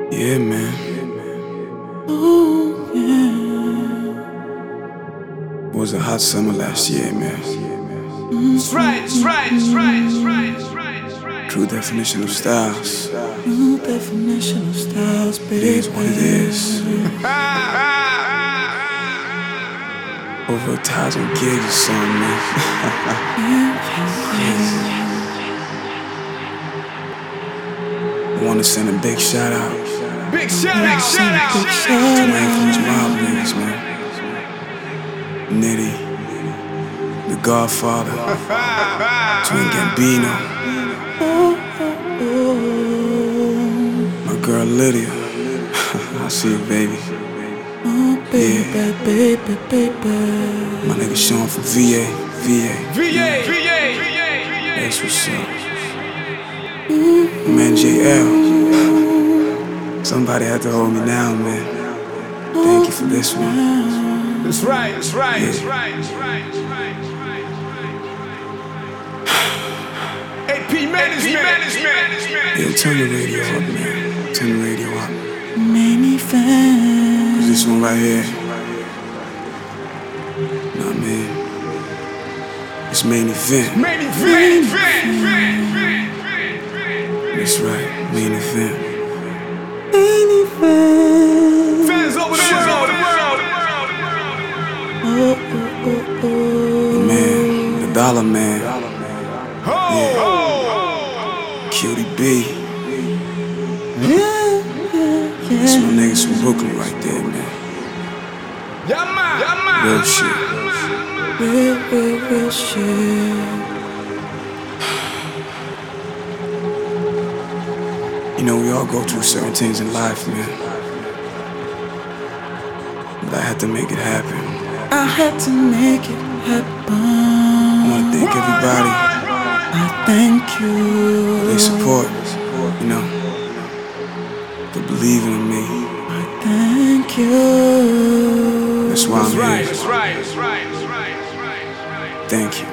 Yeah, man. Ooh, yeah. It was a hot summer last year, man. That's right, that's right, that's right, that's right, that's right, that's right. True definition of styles. New definition of styles, baby. It is what it is. Over 1,000 gigs or something, man. I want to send a big shout out Big shout out, shout out, to my influence mob niggas, man. Nitty, the Godfather, Twin Gambino, my girl Lydia. I see you, baby. Oh, baby, baby, baby. My nigga Sean from VA. VA. That's what's up. Man, JL. Somebody had to hold me down, man. Thank you for this one. That's right, that's right, that's right, that's right, that's right. AP management. Yeah, turn the radio up, man. Turn the radio up. Many fans. Cause this one right here, nah, man, it's main event. Main event. That's right, main event. Many fans. Fans over the world. The man, the dollar man, Cutie B. That's my niggas from Brooklyn right there, man. Real shit. Real shit. You know, we all go through certain things in life, man. But I had to make it happen. I had to make it happen. I wanna thank everybody I thank you. for their support, you know, for believing in me. I thank you. That's why I'm here. That's right. Thank you.